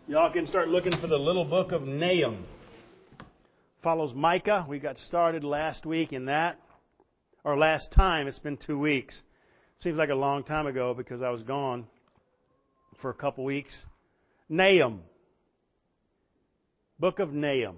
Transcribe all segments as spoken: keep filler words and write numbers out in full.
Y'all can start looking for the little book of Nahum. Follows Micah. We got started last week in that. Or last time. It's been two weeks. Seems like a long time ago because I was gone for a couple weeks. Nahum. Book of Nahum.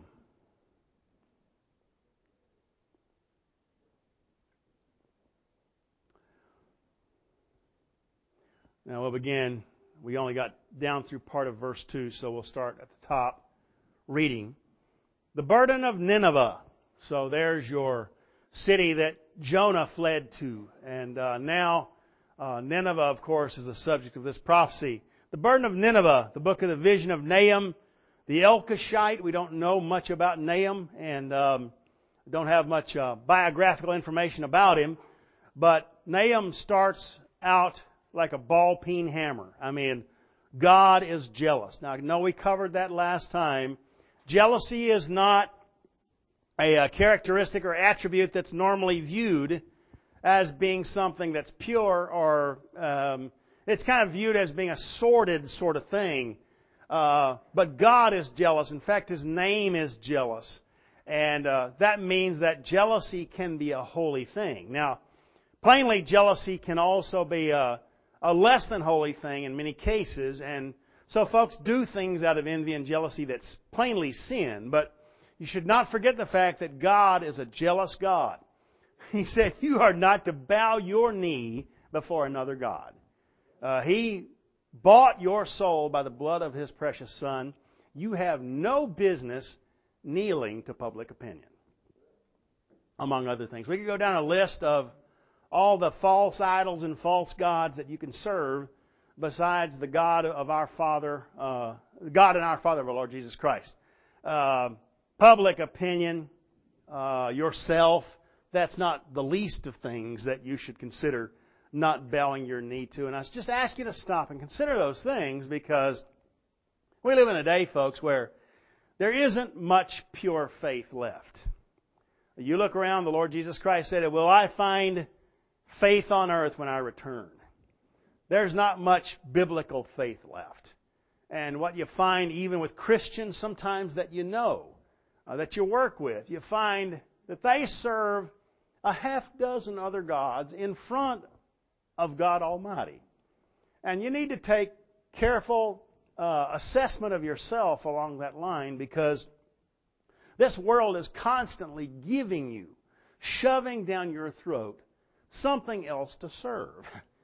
Now we'll begin. We only got down through part of verse two, so we'll start at the top reading. The burden of Nineveh. So there's your city that Jonah fled to. And uh, now uh, Nineveh, of course, is the subject of this prophecy. The burden of Nineveh, the book of the vision of Nahum, the Elkoshite. We don't know much about Nahum and um, don't have much uh, biographical information about him. But Nahum starts out like a ball peen hammer. I mean, God is jealous. Now, I know we covered that last time. Jealousy is not a, a characteristic or attribute that's normally viewed as being something that's pure, or um, it's kind of viewed as being a sordid sort of thing. Uh, but God is jealous. In fact, His name is jealous. And uh, that means that jealousy can be a holy thing. Now, plainly, jealousy can also be a a less than holy thing in many cases, and so folks do things out of envy and jealousy that's plainly sin, but you should not forget the fact that God is a jealous God. He said, you are not to bow your knee before another God. Uh, he bought your soul by the blood of His precious Son. You have no business kneeling to public opinion, among other things. We could go down a list of all the false idols and false gods that you can serve besides the God of our Father, uh, God and our Father of our Lord Jesus Christ. Uh, public opinion, uh, yourself, that's not the least of things that you should consider not bowing your knee to. And I just ask you to stop and consider those things, because we live in a day, folks, where there isn't much pure faith left. You look around, the Lord Jesus Christ said, will I find faith on earth when I return? There's not much biblical faith left. And what you find even with Christians sometimes that you know, uh, that you work with, you find that they serve a half dozen other gods in front of God Almighty. And you need to take careful uh, assessment of yourself along that line, because this world is constantly giving you, shoving down your throat, something else to serve.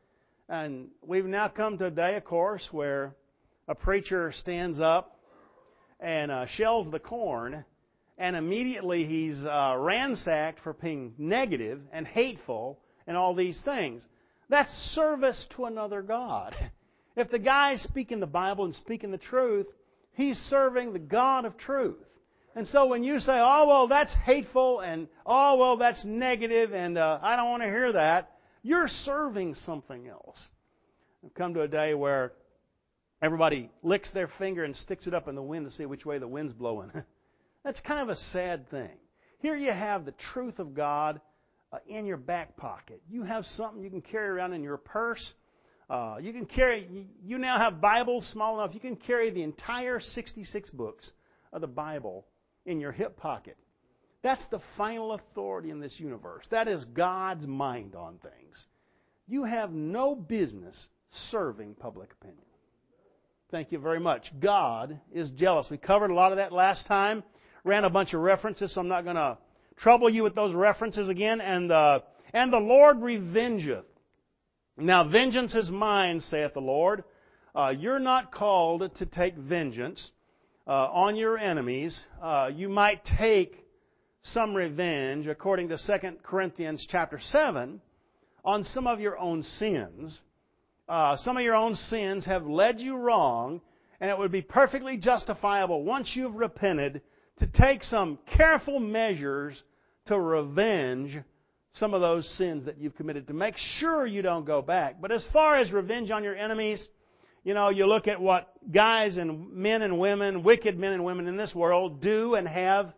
And we've now come to a day, of course, where a preacher stands up and uh, shells the corn, and immediately he's uh, ransacked for being negative and hateful and all these things. That's service to another god. If the guy's speaking the Bible and speaking the truth, he's serving the God of truth. And so when you say, oh, well, that's hateful, and oh, well, that's negative, and uh, I don't want to hear that, you're serving something else. We've come to a day where everybody licks their finger and sticks it up in the wind to see which way the wind's blowing. That's kind of a sad thing. Here you have the truth of God uh, in your back pocket. You have something you can carry around in your purse. Uh, you can carry. You now have Bibles small enough you can carry the entire sixty-six books of the Bible in your hip pocket. That's the final authority in this universe. That is God's mind on things. You have no business serving public opinion. Thank you very much. God is jealous. We covered a lot of that last time. Ran a bunch of references, so I'm not going to trouble you with those references again. And, uh, and the Lord revengeth. Now, vengeance is mine, saith the Lord. Uh, you're not called to take vengeance Uh, on your enemies. Uh, you might take some revenge, according to Second Corinthians chapter seven, on some of your own sins. Uh, some of your own sins have led you wrong, and it would be perfectly justifiable, once you've repented, to take some careful measures to revenge some of those sins that you've committed, to make sure you don't go back. But as far as revenge on your enemies, you know, you look at what guys and men and women, wicked men and women in this world do and have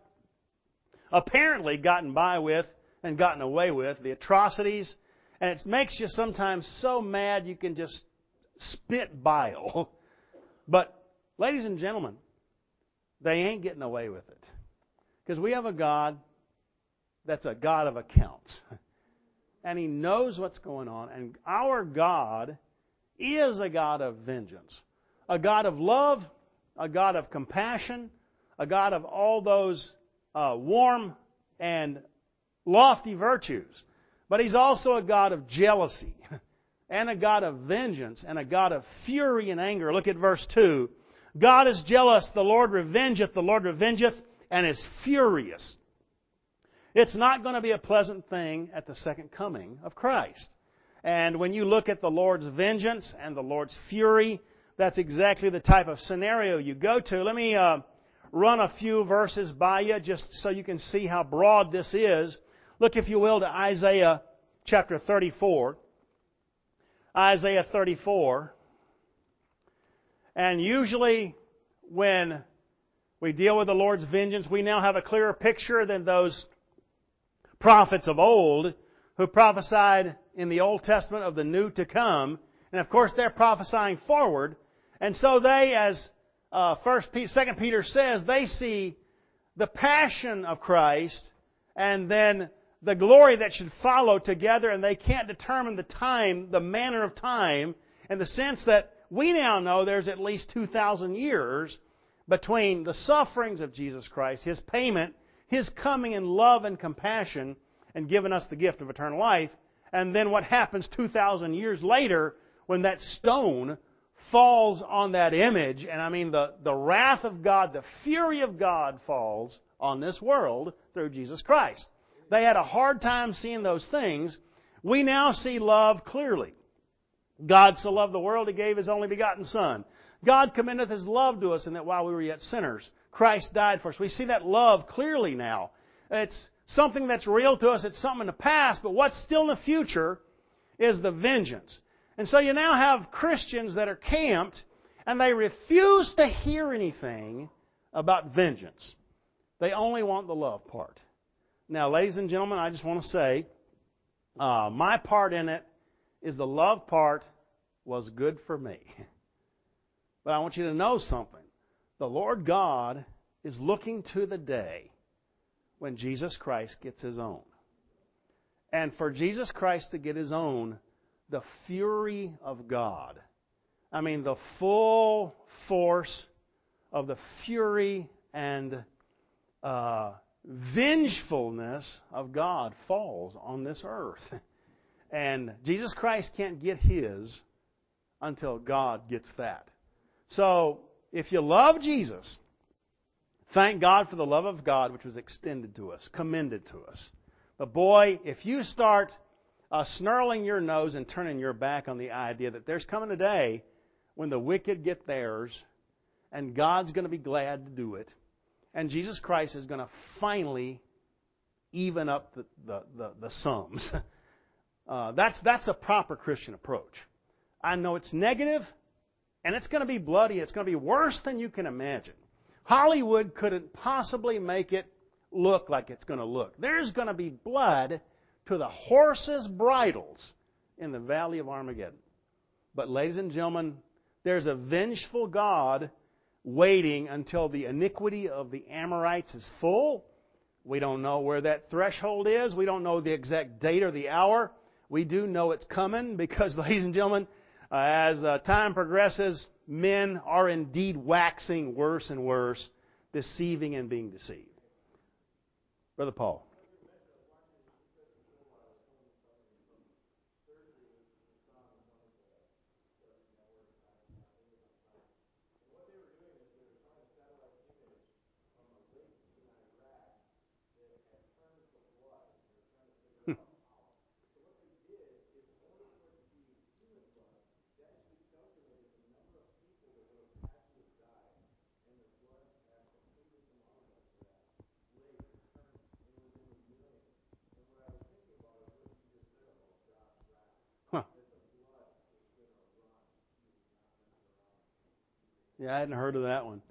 apparently gotten by with and gotten away with, the atrocities. And it makes you sometimes so mad you can just spit bile. But ladies and gentlemen, they ain't getting away with it. Because we have a God that's a God of accounts. And He knows what's going on. And our God is a God of vengeance. A God of love, a God of compassion, a God of all those uh, warm and lofty virtues. But He's also a God of jealousy and a God of vengeance and a God of fury and anger. Look at verse two. God is jealous, the Lord revengeth, the Lord revengeth, and is furious. It's not going to be a pleasant thing at the second coming of Christ. And when you look at the Lord's vengeance and the Lord's fury, that's exactly the type of scenario you go to. Let me uh, run a few verses by you just so you can see how broad this is. Look, if you will, to Isaiah chapter thirty-four. Isaiah thirty-four. And usually when we deal with the Lord's vengeance, we now have a clearer picture than those prophets of old who prophesied in the Old Testament of the new to come. And of course, they're prophesying forward. And so they, as uh, First Peter, Second Peter says, they see the passion of Christ and then the glory that should follow together, and they can't determine the time, the manner of time, in the sense that we now know there's at least two thousand years between the sufferings of Jesus Christ, His payment, His coming in love and compassion, and giving us the gift of eternal life, and then what happens two thousand years later when that stone falls on that image, and I mean the, the wrath of God, the fury of God falls on this world through Jesus Christ. They had a hard time seeing those things. We now see love clearly. God so loved the world, He gave His only begotten Son. God commendeth His love to us, and that while we were yet sinners, Christ died for us. We see that love clearly now. It's something that's real to us. It's something in the past, but what's still in the future is the vengeance. And so you now have Christians that are camped, and they refuse to hear anything about vengeance. They only want the love part. Now, ladies and gentlemen, I just want to say, uh, my part in it is the love part was good for me. But I want you to know something. The Lord God is looking to the day when Jesus Christ gets His own. And for Jesus Christ to get His own, the fury of God, I mean the full force of the fury and uh, vengefulness of God falls on this earth. And Jesus Christ can't get His until God gets that. So, if you love Jesus, thank God for the love of God which was extended to us, commended to us. But boy, if you start uh, snarling your nose and turning your back on the idea that there's coming a day when the wicked get theirs and God's going to be glad to do it, and Jesus Christ is going to finally even up the, the, the, the sums. uh, that's, that's a proper Christian approach. I know it's negative, and it's going to be bloody. It's going to be worse than you can imagine. Hollywood couldn't possibly make it look like it's going to look. There's going to be blood to the horses' bridles in the valley of Armageddon. But ladies and gentlemen, there's a vengeful God waiting until the iniquity of the Amorites is full. We don't know where that threshold is. We don't know the exact date or the hour. We do know it's coming because, ladies and gentlemen, uh, as uh, time progresses, men are indeed waxing worse and worse, deceiving and being deceived. Brother Paul. Yeah, I hadn't heard of that one.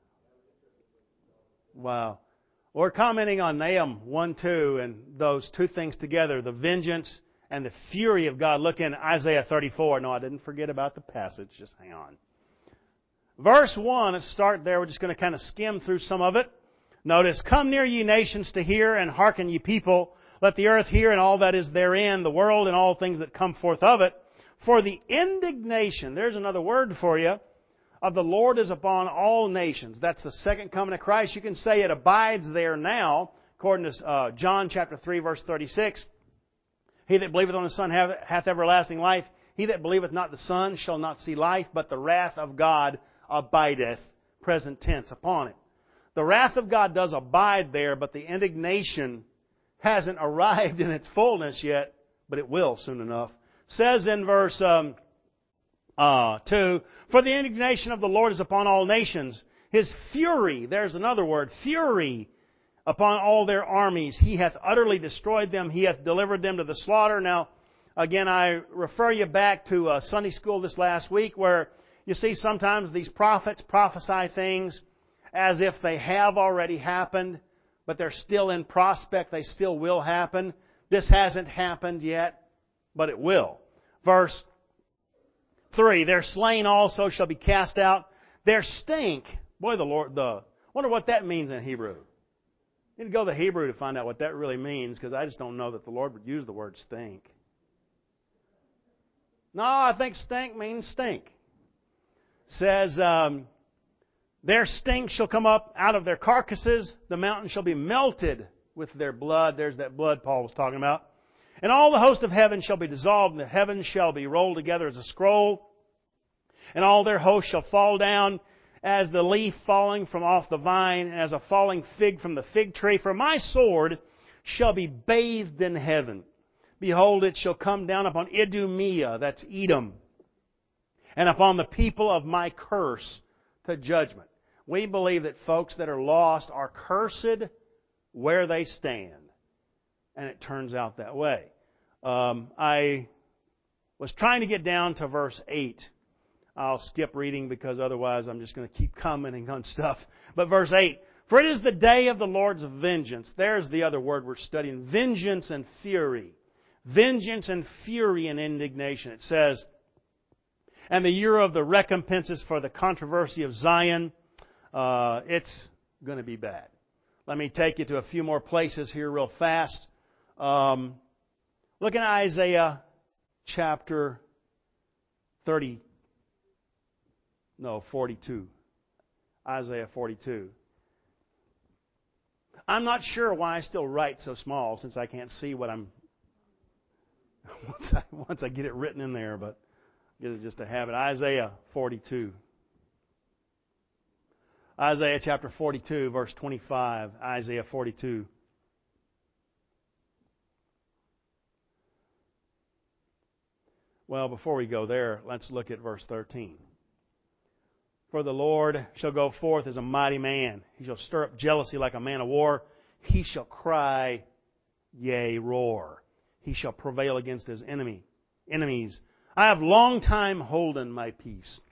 Wow. We're commenting on Nahum one two and those two things together, the vengeance and the fury of God. Look in Isaiah thirty-four. No, I didn't forget about the passage. Just hang on. Verse one, let's start there. We're just going to kind of skim through some of it. Notice, come near ye nations to hear, and hearken ye people. Let the earth hear and all that is therein, the world and all things that come forth of it. For the indignation, there's another word for you, of the Lord is upon all nations. That's the second coming of Christ. You can say it abides there now, according to uh, John chapter three, verse thirty-six. He that believeth on the Son hath, hath everlasting life. He that believeth not the Son shall not see life, but the wrath of God abideth, present tense, upon it. The wrath of God does abide there, but the indignation hasn't arrived in its fullness yet, but it will soon enough. Says in verse um, uh, two, for the indignation of the Lord is upon all nations. His fury, there's another word, fury, upon all their armies. He hath utterly destroyed them. He hath delivered them to the slaughter. Now, again, I refer you back to uh, Sunday school this last week where you see sometimes these prophets prophesy things as if they have already happened, but they're still in prospect. They still will happen. This hasn't happened yet, but it will. Verse three, their slain also shall be cast out. Their stink, boy, the Lord, the wonder what that means in Hebrew. You need to go to the Hebrew to find out what that really means, because I just don't know that the Lord would use the word stink. No, I think stink means stink. It says, um, their stink shall come up out of their carcasses. The mountain shall be melted with their blood. There's that blood Paul was talking about. And all the host of heaven shall be dissolved, and the heavens shall be rolled together as a scroll. And all their hosts shall fall down as the leaf falling from off the vine, and as a falling fig from the fig tree. For my sword shall be bathed in heaven. Behold, it shall come down upon Idumea, that's Edom, and upon the people of my curse to judgment. We believe that folks that are lost are cursed where they stand. And it turns out that way. Um, I was trying to get down to verse eight. I'll skip reading because otherwise I'm just going to keep commenting on stuff. But verse eight, for it is the day of the Lord's vengeance. There's the other word we're studying. Vengeance and fury. Vengeance and fury and indignation. It says, and the year of the recompenses for the controversy of Zion. Uh, it's going to be bad. Let me take you to a few more places here real fast. Um, look at Isaiah chapter thirty. No, forty-two. Isaiah forty-two. I'm not sure why I still write so small since I can't see what I'm... once, I, once I get it written in there, but it's just a habit. Isaiah forty-two. Isaiah chapter forty-two, verse twenty-five. Isaiah forty-two. Well, before we go there, let's look at verse thirteen. For the Lord shall go forth as a mighty man. He shall stir up jealousy like a man of war. He shall cry, yea, roar. He shall prevail against his enemy, enemies. I have long time holden my peace.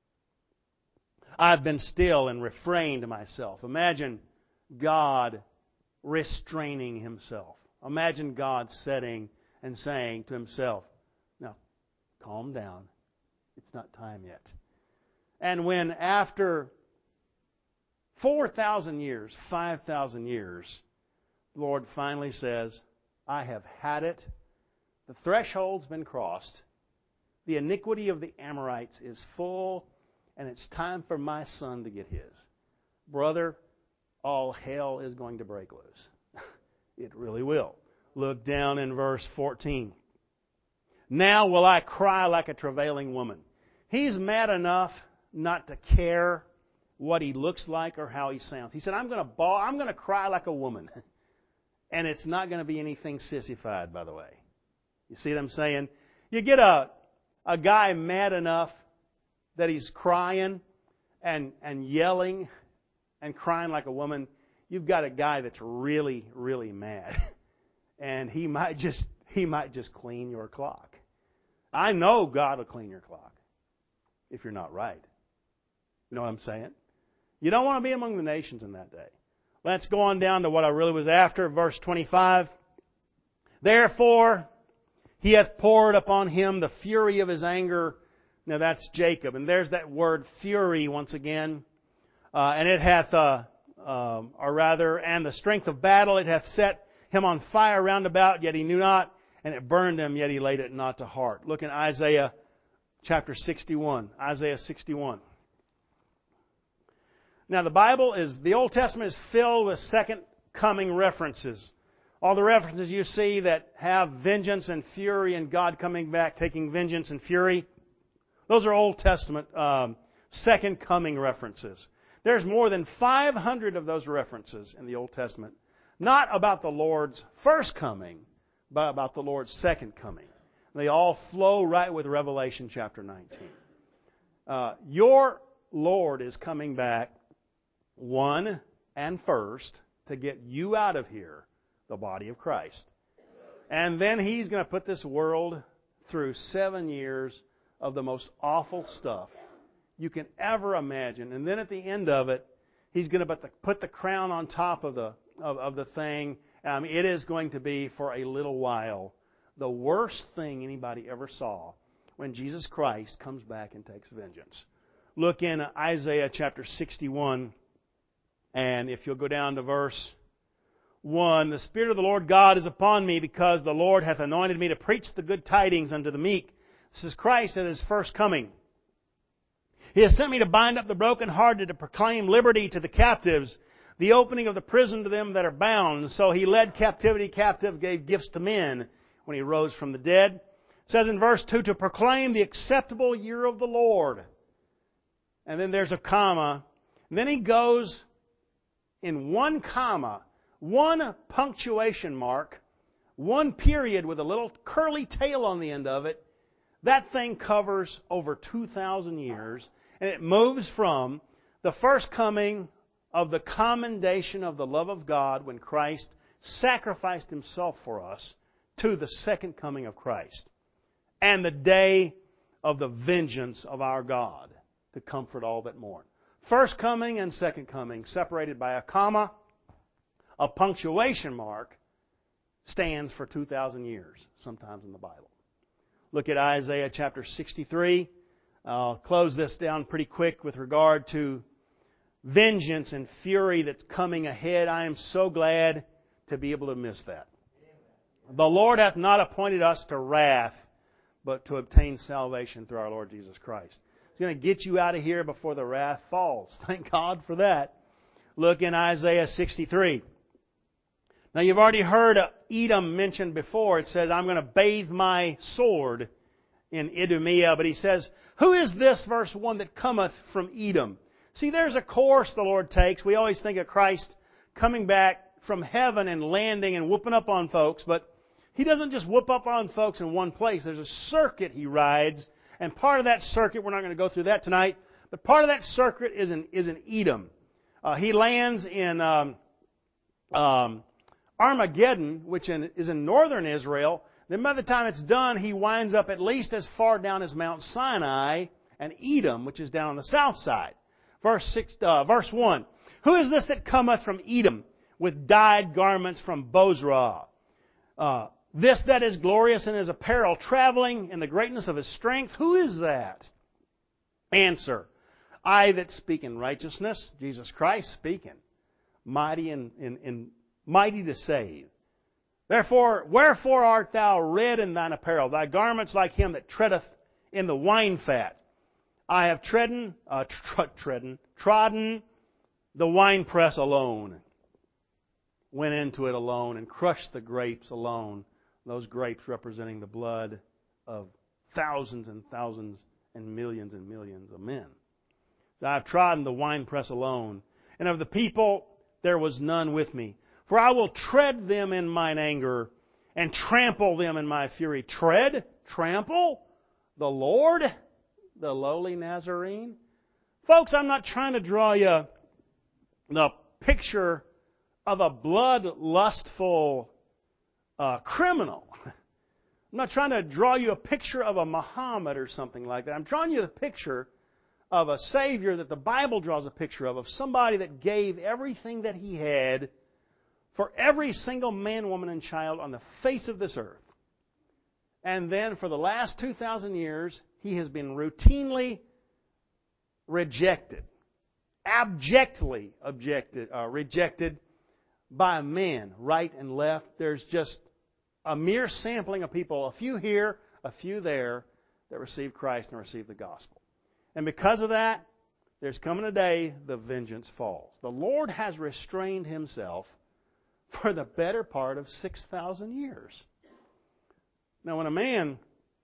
I have been still and refrained myself. Imagine God restraining himself. Imagine God sitting and saying to himself, now, calm down. It's not time yet. And when after four thousand years, five thousand years, the Lord finally says, I have had it. The threshold's been crossed. The iniquity of the Amorites is full, and it's time for my son to get his. Brother, all hell is going to break loose. It really will. Look down in verse fourteen. Now will I cry like a travailing woman. He's mad enough not to care what he looks like or how he sounds. He said, I'm going to bawl, I'm going to cry like a woman. And it's not going to be anything sissified, by the way. You see what I'm saying? You get a, a guy mad enough that he's crying and, and yelling and crying like a woman. You've got a guy that's really, really mad. And he might just, he might just clean your clock. I know God will clean your clock if you're not right. You know what I'm saying? You don't want to be among the nations in that day. Let's go on down to what I really was after, verse twenty-five. Therefore, he hath poured upon him the fury of his anger, Now that's Jacob. And there's that word fury once again. Uh, and it hath, uh, um, or rather, and the strength of battle, it hath set him on fire round about, yet he knew not, and it burned him, yet he laid it not to heart. Look in Isaiah chapter sixty-one. Isaiah sixty-one. Now the Bible is, the Old Testament is filled with second coming references. All the references you see that have vengeance and fury and God coming back, taking vengeance and fury, those are Old Testament um, second coming references. There's more than five hundred of those references in the Old Testament, not about the Lord's first coming, but about the Lord's second coming. They all flow right with Revelation chapter nineteen. Uh, your Lord is coming back, one and first, to get you out of here, the body of Christ. And then He's going to put this world through seven years of the most awful stuff you can ever imagine. And then at the end of it, He's going to put the, put the crown on top of the of, of the thing. Um, it is going to be, for a little while, the worst thing anybody ever saw when Jesus Christ comes back and takes vengeance. Look in Isaiah chapter sixty-one, and if you'll go down to verse one, the Spirit of the Lord God is upon me, because the Lord hath anointed me to preach the good tidings unto the meek. This is Christ at His first coming. He has sent me to bind up the brokenhearted, to proclaim liberty to the captives, the opening of the prison to them that are bound. So He led captivity captive, gave gifts to men when He rose from the dead. It says in verse two, to proclaim the acceptable year of the Lord. And then there's a comma. And then He goes in one comma, one punctuation mark, one period with a little curly tail on the end of it. That thing covers over two thousand years. And it moves from the first coming of the commendation of the love of God when Christ sacrificed Himself for us, to the second coming of Christ and the day of the vengeance of our God to comfort all that mourn. First coming and second coming, separated by a comma. A punctuation mark stands for two thousand years, sometimes in the Bible. Look at Isaiah chapter sixty-three. I'll close this down pretty quick with regard to vengeance and fury that's coming ahead. I am so glad to be able to miss that. The Lord hath not appointed us to wrath, but to obtain salvation through our Lord Jesus Christ. He's going to get you out of here before the wrath falls. Thank God for that. Look in Isaiah sixty-three. Now you've already heard Edom mentioned before. It says, I'm going to bathe my sword in Idumea. But He says, who is this, verse one, that cometh from Edom? See, there's a course the Lord takes. We always think of Christ coming back from heaven and landing and whooping up on folks. But He doesn't just whoop up on folks in one place. There's a circuit He rides. And part of that circuit, we're not going to go through that tonight, but part of that circuit is in, is in Edom. Uh, he lands in um, um, Armageddon, which in, is in northern Israel. Then by the time it's done, He winds up at least as far down as Mount Sinai and Edom, which is down on the south side. Verse six, uh, verse one. Who is this that cometh from Edom with dyed garments from Bozrah? Uh, this that is glorious in His apparel, traveling in the greatness of His strength. Who is that? Answer. I that speak in righteousness, Jesus Christ speaking, mighty in, in, in mighty to save. Therefore, wherefore art thou red in thine apparel? Thy garments like him that treadeth in the wine fat. I have tredden, uh, tr- tredden, trodden the winepress alone. Went into it alone and crushed the grapes alone. Those grapes representing the blood of thousands and thousands and millions and millions of men. So I have trodden the winepress alone. And of the people there was none with me. For I will tread them in mine anger and trample them in my fury. Tread? Trample? The Lord? The lowly Nazarene? Folks, I'm not trying to draw you the picture of a bloodlustful uh, criminal. I'm not trying to draw you a picture of a Muhammad or something like that. I'm drawing you the picture of a Savior that the Bible draws a picture of, of somebody that gave everything that He had for every single man, woman, and child on the face of this earth. And then for the last two thousand years, He has been routinely rejected, abjectly objected, uh, rejected by men, right and left. There's just a mere sampling of people, a few here, a few there, that receive Christ and receive the gospel. And because of that, there's coming a day the vengeance falls. The Lord has restrained Himself for the better part of six thousand years. Now, when a man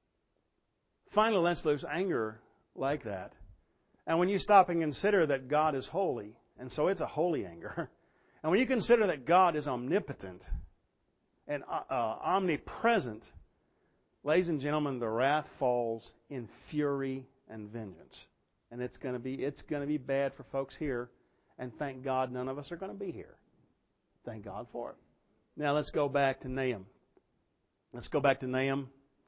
finally lets loose anger like that, and when you stop and consider that God is holy, and so it's a holy anger, and when you consider that God is omnipotent and uh, uh, omnipresent, ladies and gentlemen, the wrath falls in fury and vengeance. And it's going to be it's going to be bad for folks here, and thank God none of us are going to be here. Thank God for it. Now let's go back to Nahum. Let's go back to Nahum.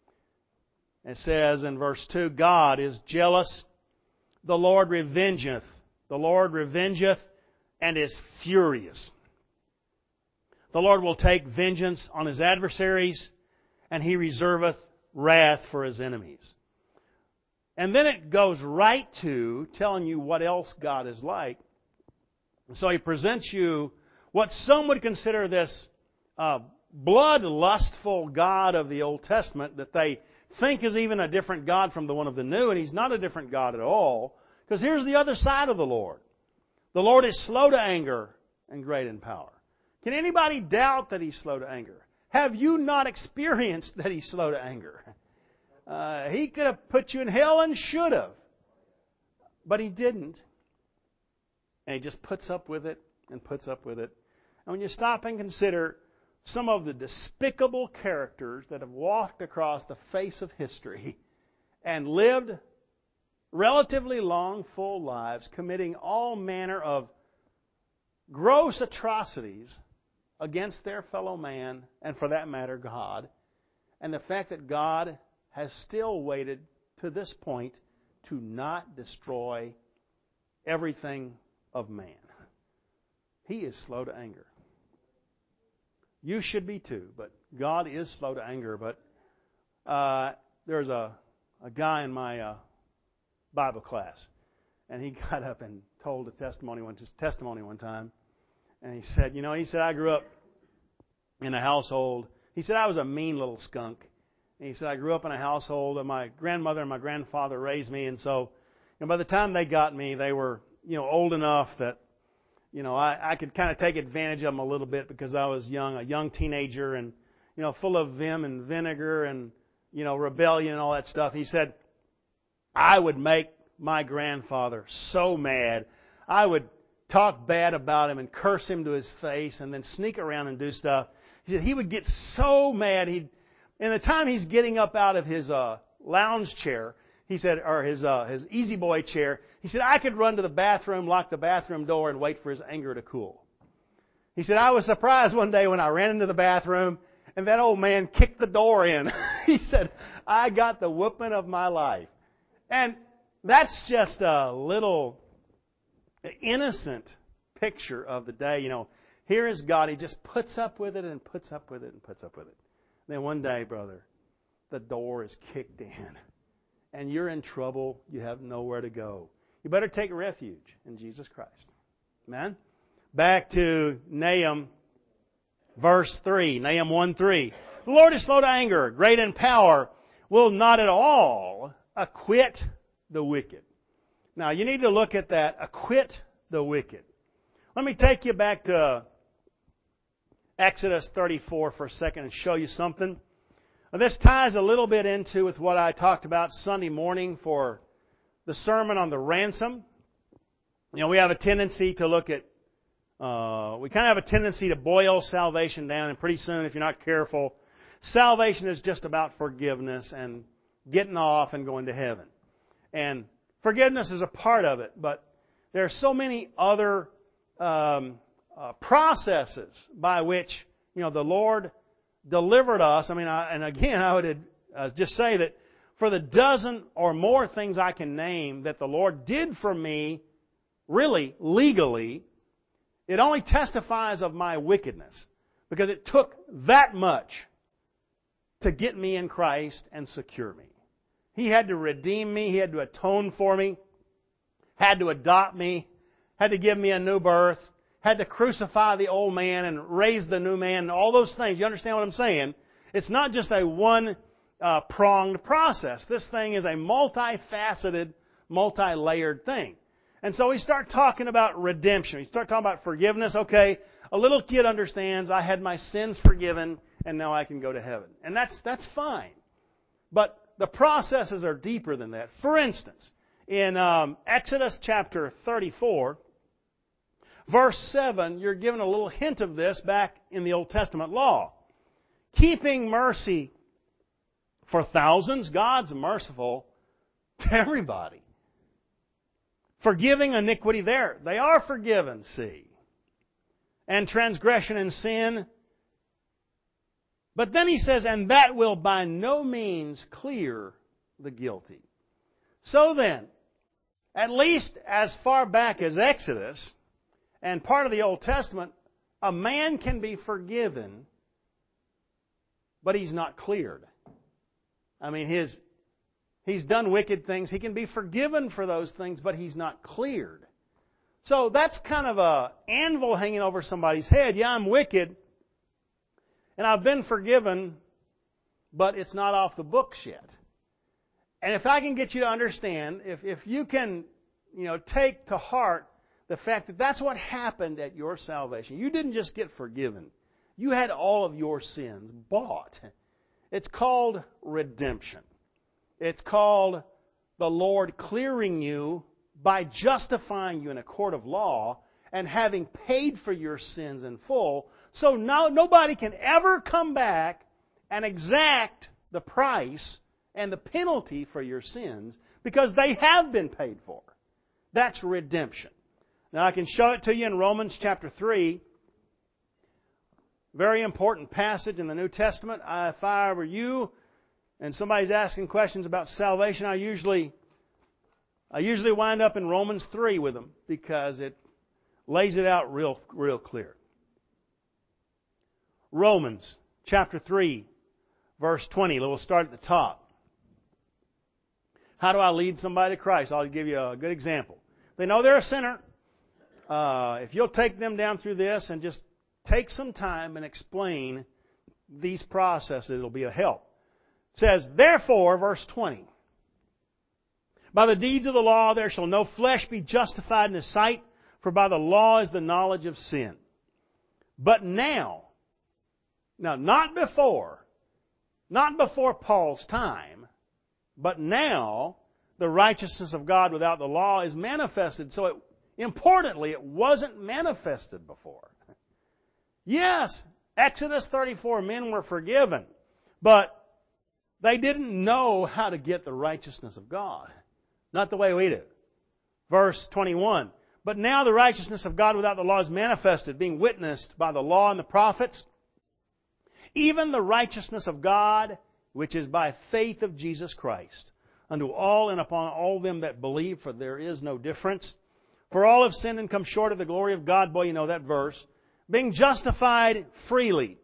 It says in verse two, God is jealous, the Lord revengeth. The Lord revengeth and is furious. The Lord will take vengeance on His adversaries, and He reserveth wrath for His enemies. And then it goes right to telling you what else God is like. So He presents you what some would consider this uh, blood-lustful God of the Old Testament that they think is even a different God from the one of the New, and He's not a different God at all. Because here's the other side of the Lord. The Lord is slow to anger and great in power. Can anybody doubt that He's slow to anger? Have you not experienced that He's slow to anger? Uh, he could have put you in hell and should have. But He didn't. And He just puts up with it and puts up with it. And when you stop and consider some of the despicable characters that have walked across the face of history and lived relatively long, full lives, committing all manner of gross atrocities against their fellow man, and for that matter, God, and the fact that God has still waited to this point to not destroy everything of man. He is slow to anger. You should be too, but God is slow to anger. But uh, there's a, a guy in my uh, Bible class, and he got up and told a testimony one, testimony one time. And he said, you know, he said, I grew up in a household. He said, I was a mean little skunk. And he said, I grew up in a household that my grandmother and my grandfather raised me. And so, and by the time they got me, they were, you know, old enough that, you know, I, I could kind of take advantage of them a little bit because I was young, a young teenager and, you know, full of vim and vinegar and, you know, rebellion and all that stuff. He said, I would make my grandfather so mad. I would talk bad about him and curse him to his face and then sneak around and do stuff. He said he would get so mad. He'd, in the time he's getting up out of his uh, lounge chair, he said, or his uh, his easy boy chair, he said, I could run to the bathroom, lock the bathroom door, and wait for his anger to cool. He said, I was surprised one day when I ran into the bathroom and that old man kicked the door in. He said, I got the whooping of my life. And that's just a little innocent picture of the day. You know, here is God. He just puts up with it and puts up with it and puts up with it. Then one day, brother, the door is kicked in. And you're in trouble. You have nowhere to go. You better take refuge in Jesus Christ. Amen? Back to Nahum, verse three. Nahum one three. The Lord is slow to anger, great in power, will not at all acquit the wicked. Now, you need to look at that. Acquit the wicked. Let me take you back to Exodus thirty-four for a second and show you something. This ties a little bit into with what I talked about Sunday morning for the sermon on the ransom. You know, we have a tendency to look at, uh, we kind of have a tendency to boil salvation down, and pretty soon, if you're not careful, salvation is just about forgiveness and getting off and going to heaven. And forgiveness is a part of it, but there are so many other um, uh, processes by which, you know, the Lord delivered us. I mean, I, and again, I would uh, just say that for the dozen or more things I can name that the Lord did for me, really, legally, it only testifies of my wickedness. Because it took that much to get me in Christ and secure me. He had to redeem me. He had to atone for me. Had to adopt me. Had to give me a new birth. Had to crucify the old man and raise the new man and all those things. You understand what I'm saying? It's not just a one-pronged process. This thing is a multifaceted, multi-layered thing. And so we start talking about redemption. We start talking about forgiveness. Okay, a little kid understands I had my sins forgiven and now I can go to heaven. And that's that's fine. But the processes are deeper than that. For instance, in um, Exodus chapter thirty-four, verse seven, you're given a little hint of this back in the Old Testament law. Keeping mercy for thousands, God's merciful to everybody. Forgiving iniquity there. They are forgiven, see. And transgression and sin. But then he says, and that will by no means clear the guilty. So then, at least as far back as Exodus and part of the Old Testament, a man can be forgiven, but he's not cleared. I mean, his he's done wicked things. He can be forgiven for those things, but he's not cleared. So that's kind of a anvil hanging over somebody's head. Yeah, I'm wicked, and I've been forgiven, but it's not off the books yet. And if I can get you to understand, if, if you can, you know, take to heart the fact that that's what happened at your salvation. You didn't just get forgiven. You had all of your sins bought. It's called redemption. It's called the Lord clearing you by justifying you in a court of law and having paid for your sins in full. So now nobody can ever come back and exact the price and the penalty for your sins because they have been paid for. That's redemption. Now I can show it to you in Romans chapter three. Very important passage in the New Testament. I, if I were you and somebody's asking questions about salvation, I usually I usually wind up in Romans three with them because it lays it out real, real clear. Romans chapter three, verse twenty. We'll start at the top. How do I lead somebody to Christ? I'll give you a good example. They know they're a sinner. Uh, if you'll take them down through this and just take some time and explain these processes, it'll be a help. It says, therefore, verse twenty, by the deeds of the law there shall no flesh be justified in His sight, for by the law is the knowledge of sin. But now, now not before, not before Paul's time, but now the righteousness of God without the law is manifested. So it, importantly, it wasn't manifested before. Yes, Exodus thirty-four, men were forgiven, but they didn't know how to get the righteousness of God. Not the way we do. Verse twenty-one, but now the righteousness of God without the law is manifested, being witnessed by the law and the prophets, even the righteousness of God, which is by faith of Jesus Christ, unto all and upon all them that believe, for there is no difference. For all have sinned and come short of the glory of God. Boy, you know that verse. Being justified freely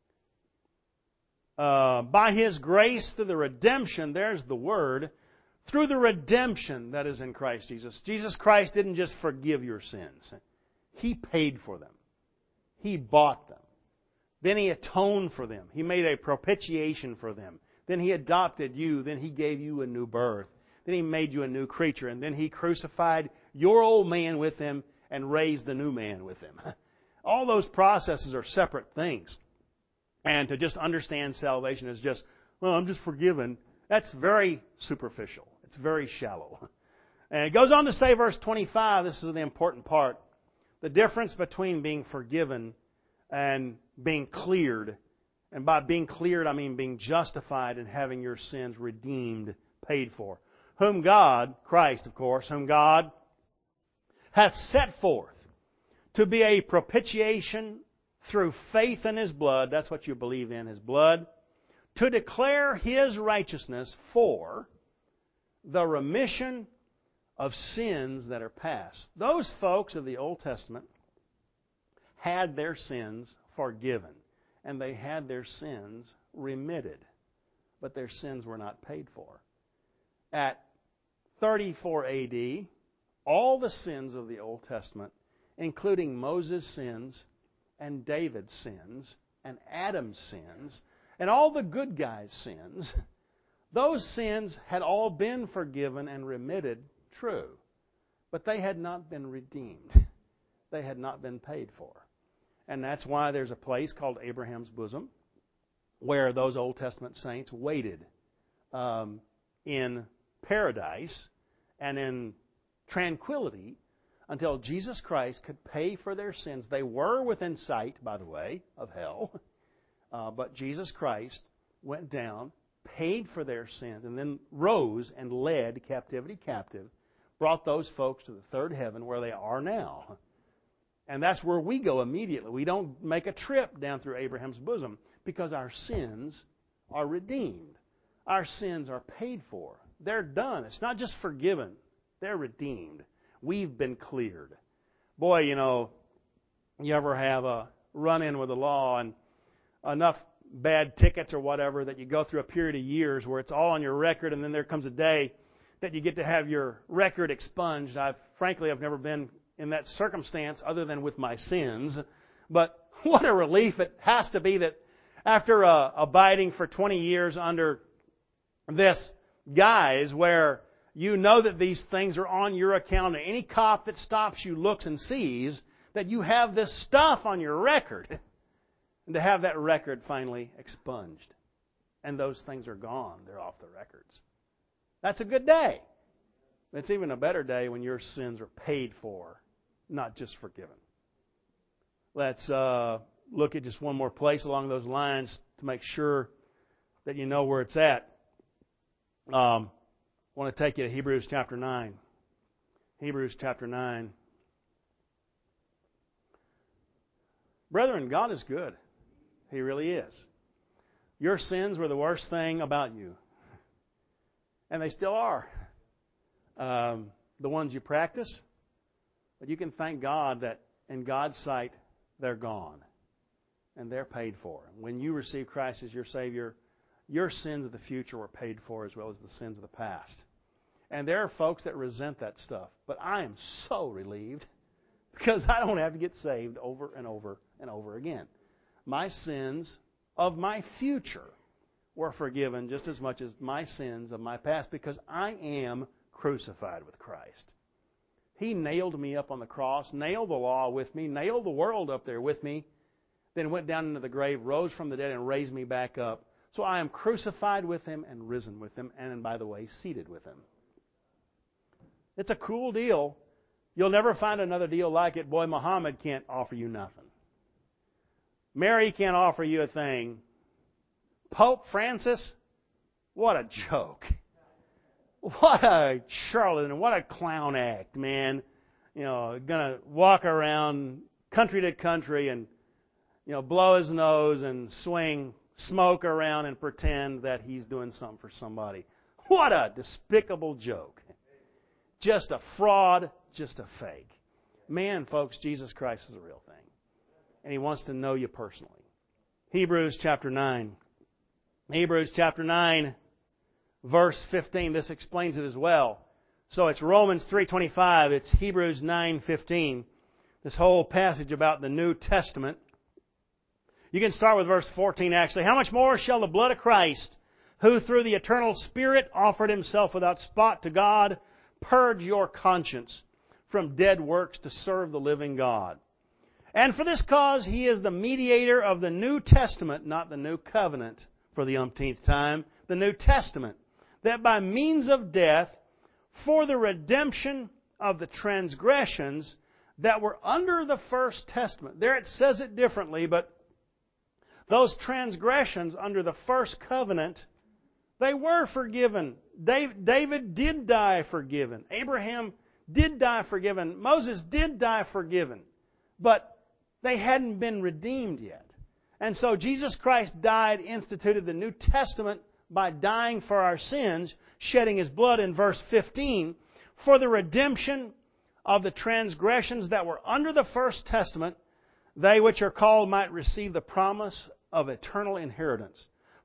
uh, by His grace through the redemption, there's the word, through the redemption that is in Christ Jesus. Jesus Christ didn't just forgive your sins. He paid for them. He bought them. Then He atoned for them. He made a propitiation for them. Then He adopted you. Then He gave you a new birth. Then He made you a new creature. And then He crucified your old man with Him and raised the new man with Him. All those processes are separate things. And to just understand salvation as just, well, I'm just forgiven, that's very superficial. It's very shallow. And it goes on to say, verse twenty-five, this is the important part, the difference between being forgiven and being cleared. And by being cleared, I mean being justified and having your sins redeemed, paid for. Whom God, Christ of course, whom God hath set forth to be a propitiation through faith in His blood, that's what you believe in, His blood, to declare His righteousness for the remission of sins that are past. Those folks of the Old Testament had their sins forgiven, and they had their sins remitted. but their sins were not paid for. At thirty-four A D, all the sins of the Old Testament, including Moses' sins and David's sins and Adam's sins and all the good guys' sins, those sins had all been forgiven and remitted, true, but they had not been redeemed. They had not been paid for. And that's why there's a place called Abraham's bosom where those Old Testament saints waited um, in paradise and in tranquility until Jesus Christ could pay for their sins. They were within sight, by the way, of hell, uh, but Jesus Christ went down, paid for their sins, and then rose and led captivity captive, brought those folks to the third heaven where they are now. And that's where we go immediately. We don't make a trip down through Abraham's bosom because our sins are redeemed. Our sins are paid for. They're done. It's not just forgiven. They're redeemed. We've been cleared. Boy, you know, you ever have a run-in with the law and enough bad tickets or whatever that you go through a period of years where it's all on your record, and then there comes a day that you get to have your record expunged. I've frankly, I've never been in that circumstance other than with my sins. But what a relief it has to be that after uh, abiding for twenty years under this guise where you know that these things are on your account, and any cop that stops you looks and sees that you have this stuff on your record, and to have that record finally expunged. And those things are gone. They're off the records. That's a good day. It's even a better day when your sins are paid for, not just forgiven. Let's uh, look at just one more place along those lines to make sure that you know where it's at. Um, I want to take you to Hebrews chapter nine. Hebrews chapter nine. Brethren, God is good. He really is. Your sins were the worst thing about you. And they still are. Um, the ones you practice. But you can thank God that in God's sight, they're gone. And they're paid for. When you receive Christ as your Savior, your sins of the future were paid for as well as the sins of the past. And there are folks that resent that stuff. But I am so relieved because I don't have to get saved over and over and over again. My sins of my future were forgiven just as much as my sins of my past because I am crucified with Christ. He nailed me up on the cross, nailed the law with me, nailed the world up there with me, then went down into the grave, rose from the dead, and raised me back up. So I am crucified with Him and risen with Him, and by the way, seated with Him. It's a cool deal. You'll never find another deal like it. Boy, Muhammad can't offer you nothing. Mary can't offer you a thing. Pope Francis, what a joke. What a charlatan, what a clown act, man. You know, going to walk around country to country and, you know, blow his nose and swing smoke around and pretend that he's doing something for somebody. What a despicable joke. Just a fraud, just a fake. Man, folks, Jesus Christ is a real thing. And He wants to know you personally. Hebrews chapter nine. Hebrews chapter nine, verse fifteen. This explains it as well. So it's Romans three twenty-five. It's Hebrews nine fifteen. This whole passage about the New Testament. You can start with verse fourteen, actually. How much more shall the blood of Christ, who through the eternal Spirit offered Himself without spot to God, purge your conscience from dead works to serve the living God? And for this cause He is the mediator of the New Testament, not the New Covenant, for the umpteenth time, the New Testament, that by means of death, for the redemption of the transgressions that were under the First Testament. There it says it differently, but those transgressions under the First Covenant, they were forgiven. David did die forgiven. Abraham did die forgiven. Moses did die forgiven. But they hadn't been redeemed yet. And so Jesus Christ died, instituted the New Testament by dying for our sins, shedding His blood in verse fifteen, for the redemption of the transgressions that were under the First Testament, they which are called might receive the promise of eternal inheritance.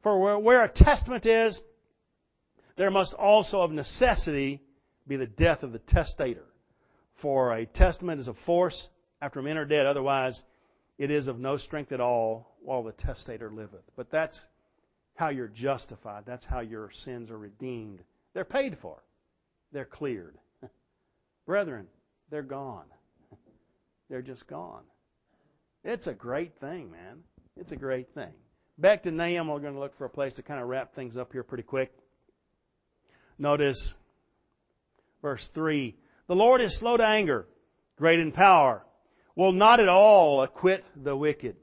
For where, where a testament is, there must also of necessity be the death of the testator. For a testament is of force after men are dead, otherwise it is of no strength at all while the testator liveth. But that's how you're justified. That's how your sins are redeemed. They're paid for. They're cleared. Brethren, they're gone. They're just gone. It's a great thing, man. It's a great thing. Back to Nahum, we're going to look for a place to kind of wrap things up here pretty quick. Notice verse three. The Lord is slow to anger, great in power, will not at all acquit the wicked.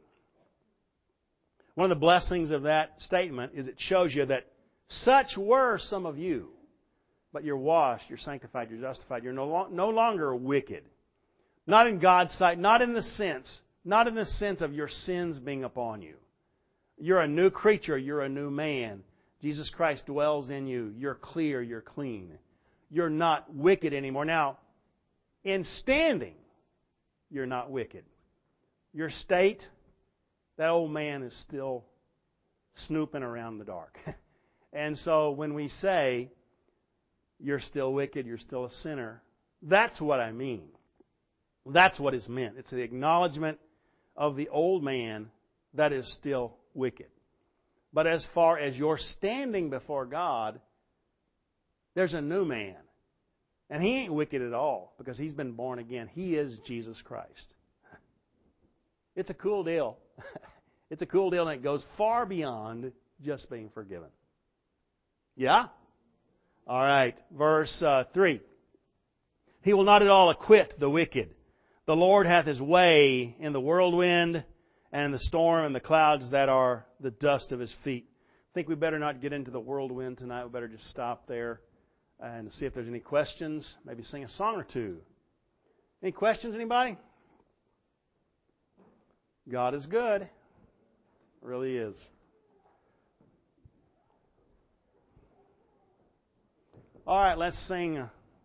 One of the blessings of that statement is it shows you that such were some of you, but you're washed, you're sanctified, you're justified, you're no, lo- no longer wicked. Not in God's sight, not in the sense, not in the sense of your sins being upon you. You're a new creature, you're a new man. Jesus Christ dwells in you. You're clear, you're clean. You're not wicked anymore. Now, in standing, you're not wicked. Your state, that old man is still snooping around in the dark. And so when we say, you're still wicked, you're still a sinner, that's what I mean. That's what is meant. It's the acknowledgement of the old man that is still wicked. But as far as your standing before God, there's a new man. And he ain't wicked at all because he's been born again. He is Jesus Christ. It's a cool deal. It's a cool deal, and it goes far beyond just being forgiven. Yeah? All right. Verse uh, three. He will not at all acquit the wicked. The Lord hath His way in the whirlwind and in the storm and the clouds that are the dust of His feet. I think we better not get into the whirlwind tonight. We better just stop there and see if there's any questions. Maybe sing a song or two. Any questions, anybody? God is good. Really is. All right, let's sing.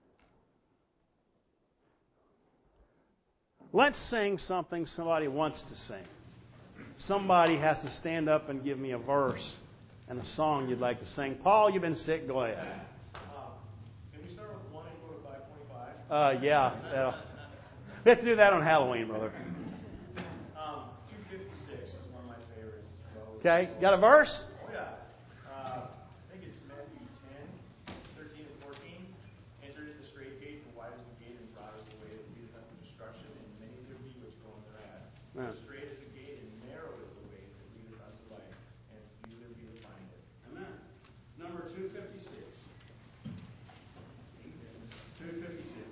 Let's sing something somebody wants to sing. Somebody has to stand up and give me a verse and a song you'd like to sing. Paul, you've been sick. Go ahead. Um, can we start with one and go to five twenty-five? Uh, yeah. that'll- We have to do that on Halloween, brother. Um, two fifty-six is one of my favorites. Okay. Got a verse? Oh, yeah. Uh, I think it's Matthew ten, thirteen and fourteen. Enter into the straight gate, and wide is the gate, and broad is the way that leadeth unto destruction, and many there be which go in thereat. Yeah. Straight is the gate, and narrow is the way that leadeth unto life, and few there be that find it. Amen. Number two fifty-six. two fifty-six.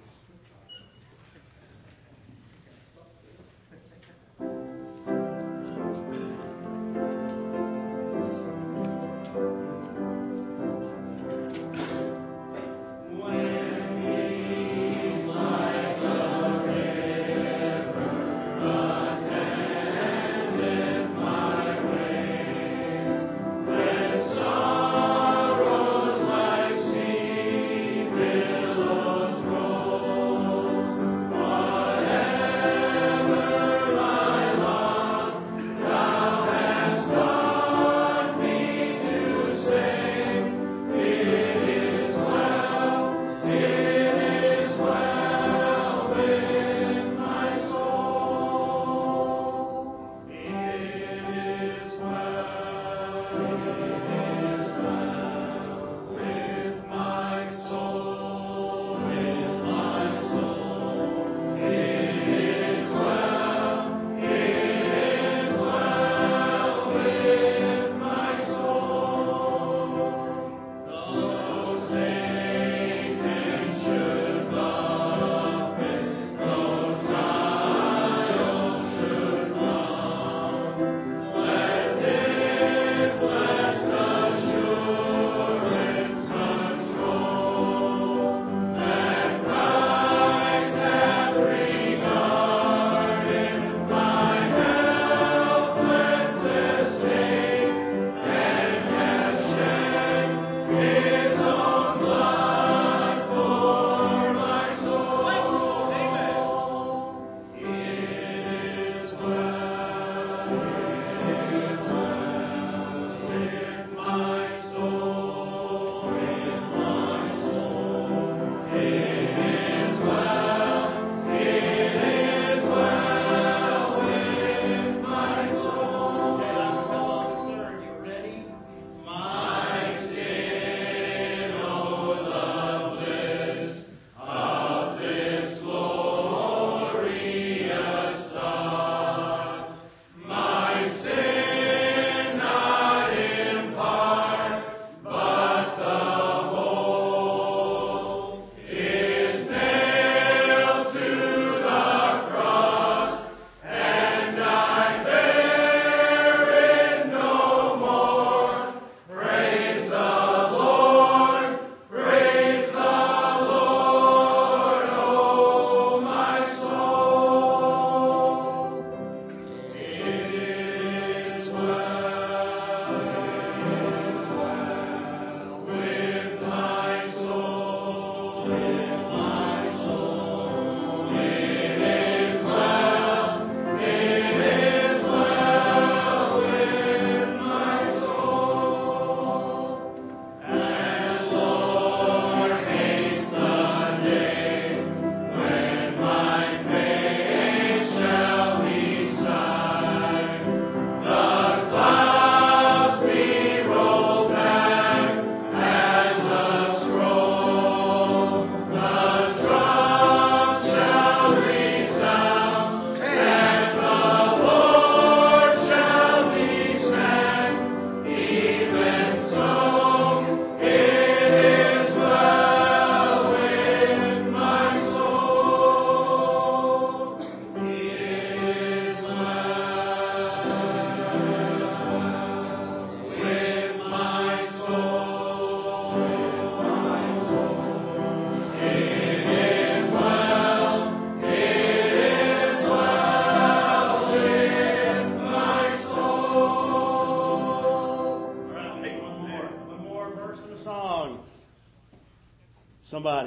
Somebody.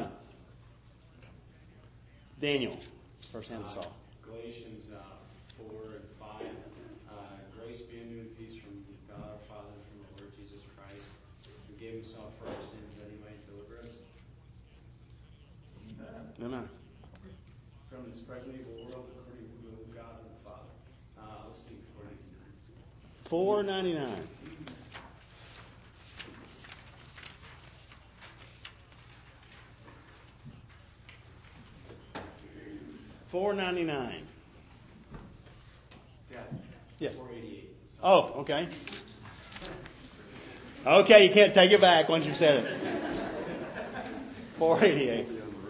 Daniel. First hand I saw. Galatians uh, four and five. Uh, Grace be unto you and peace from God our Father and from the Lord Jesus Christ, who gave himself for our sins that he might deliver us. Amen. From this present evil world according to the will of God and the Father. Uh, let's see, four ninety-nine. four ninety-nine. four ninety-nine. Yeah. Yes. four eighty-eight. Oh, okay. Okay, you can't take it back once you've said it. four eighty-eight.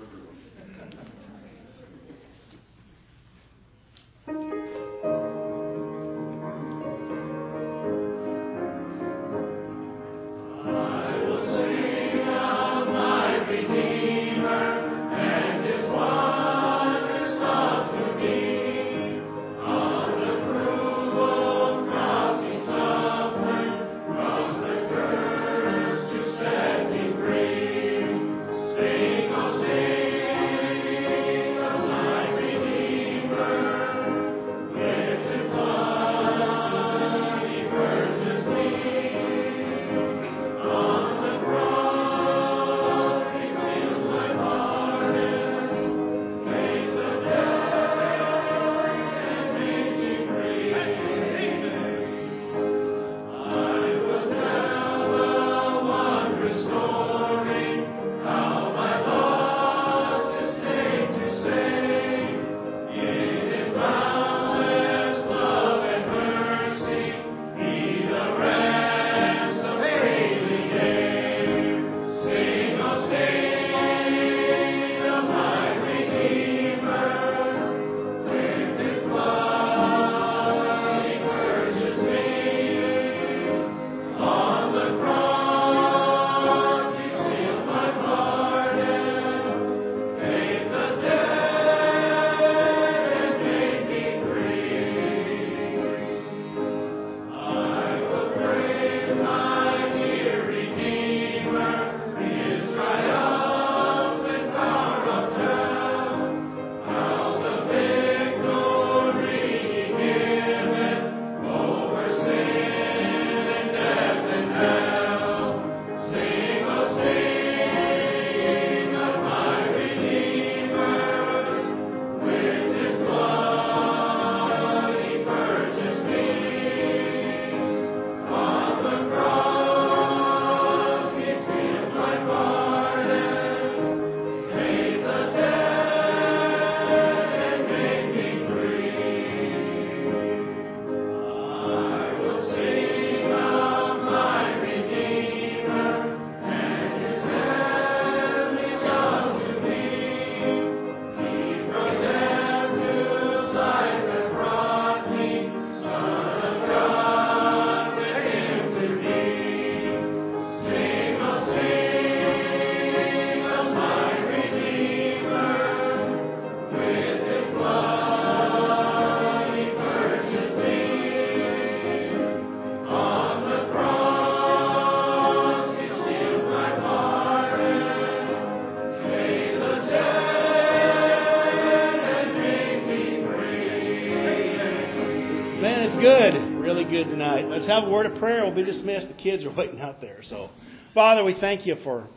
Good, really good tonight. Let's have a word of prayer. We'll be dismissed. The kids are waiting out there. So, Father, we thank you for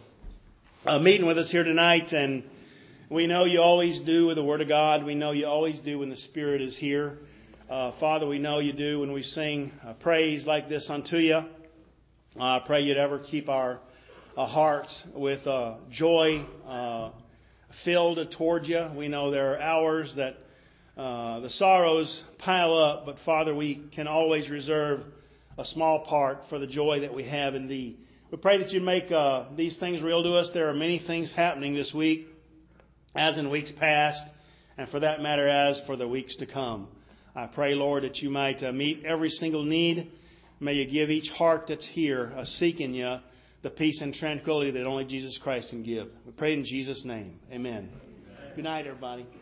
uh, meeting with us here tonight. And we know you always do with the Word of God. We know you always do when the Spirit is here. Uh, Father, we know you do when we sing uh, praise like this unto you. Uh, I pray you'd ever keep our uh, hearts with uh, joy uh, filled towards you. We know there are hours that Uh, the sorrows pile up, but Father, we can always reserve a small part for the joy that we have in Thee. We pray that you make uh, these things real to us. There are many things happening this week, as in weeks past, and for that matter, as for the weeks to come. I pray, Lord, that you might uh, meet every single need. May you give each heart that's here uh, seeking you the peace and tranquility that only Jesus Christ can give. We pray in Jesus' name. Amen. Amen. Good night, everybody.